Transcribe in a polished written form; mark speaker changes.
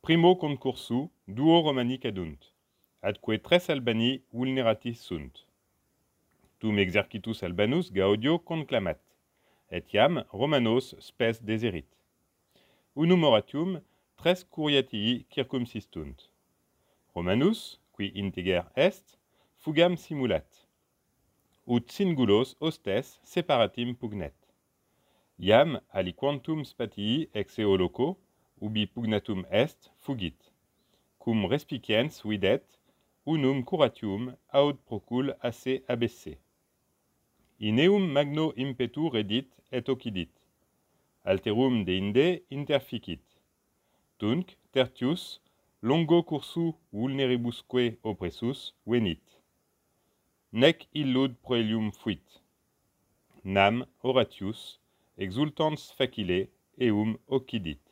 Speaker 1: primo concursu duo romani cadunt, atque tres Albani vulneratis sunt. Tum exercitus Albanus gaudio conclamat, et iam Romanos spes deserit. Unum oratium tres curiatii circumsistunt. Romanus, qui integer est, fugam simulat, ut singulos hostes separatim pugnet. Iam aliquantum spatii ex eo loco, ubi pugnatum est, fugit, cum respiciens videt, unum curatium aut procul asse abesse. In eum magno impetu redit et occidit, alterum deinde interficit. Tunc tertius longo cursu vulneribusque oppressus venit. Nec illud proelium fuit. Nam Horatius exultans facile eum occidit.